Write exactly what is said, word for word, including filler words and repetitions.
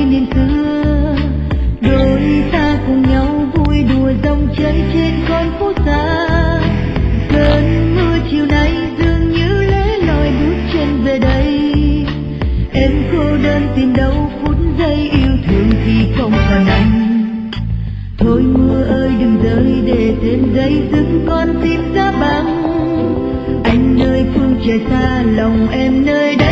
niên xưa, đôi ta cùng nhau vui đùa dòng chơi trên con phố xa. Cơn mưa chiều nay dường như lẻ loi bước chân về đây, em cô đơn tìm đâu phút giây yêu thương khi không còn anh. Thôi mưa ơi đừng rơi để thêm giây dứt con tim giá băng, anh nơi phương trời xa lòng em nơi đây.